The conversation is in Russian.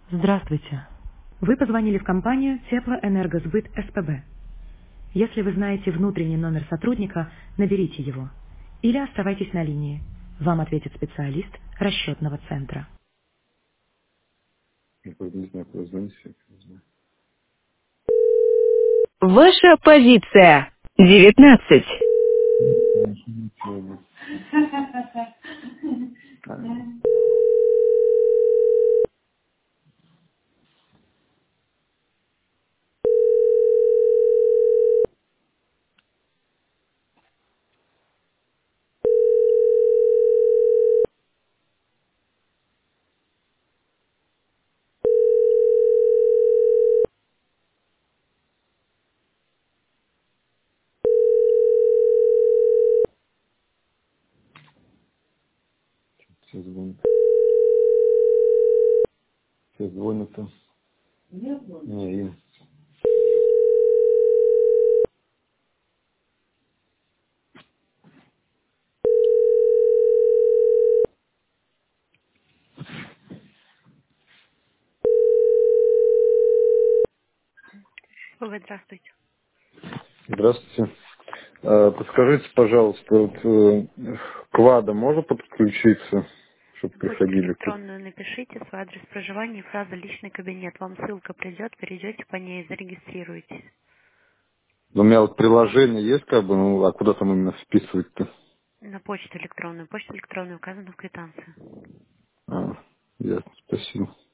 Здравствуйте. Вы позвонили в компанию Теплоэнергосбыт СПБ. Если вы знаете внутренний номер сотрудника, наберите его. Или оставайтесь на линии. Вам ответит специалист расчетного центра. Я правда не знаю, куда звонить. Я не знаю. Ваша позиция 19. Ничего нет. А, Все звонят. Все звонят. Не, им. Ой, здравствуйте. Здравствуйте. Подскажите, пожалуйста, к ВАДА можно подключиться, чтобы Почту приходили тут? электронную напишите, свой адрес проживания и фраза «Личный кабинет». Вам ссылка придет, перейдете по ней, зарегистрируйтесь. У меня вот приложение есть, как бы, ну, а куда там именно вписывать-то? На почту электронную. Почту электронную указана в квитанции. Ясно, спасибо.